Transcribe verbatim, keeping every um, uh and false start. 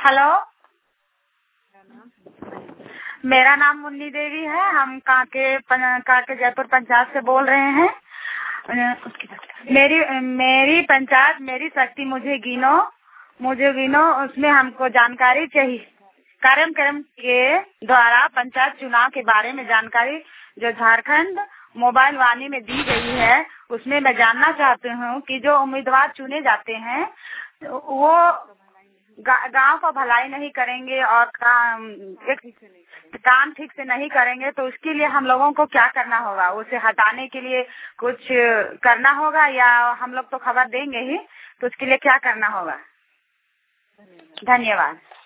Hello, मेरा नाम मुन्नी देवी है। हम कांके कांके जयपुर पंचायत से बोल रहे हैं। मेरी मेरी पंचायत मेरी शक्ति मुझे गिनो मुझे गिनो उसमें हमको जानकारी चाहिए। कार्यक्रम के द्वारा पंचायत चुनाव के बारे में जानकारी जो झारखंड मोबाइल वाणी में दी गई है, उसमें मैं जानना चाहती हूँ कि जो उम्मीदवार चुने जाते हैं वो गांव का भलाई नहीं करेंगे और काम एक काम ठीक से नहीं करेंगे, तो उसके लिए हम लोगों को क्या करना होगा? उसे हटाने के लिए कुछ करना होगा या हम लोग तो खबर देंगे ही, तो उसके लिए क्या करना होगा? धन्यवाद।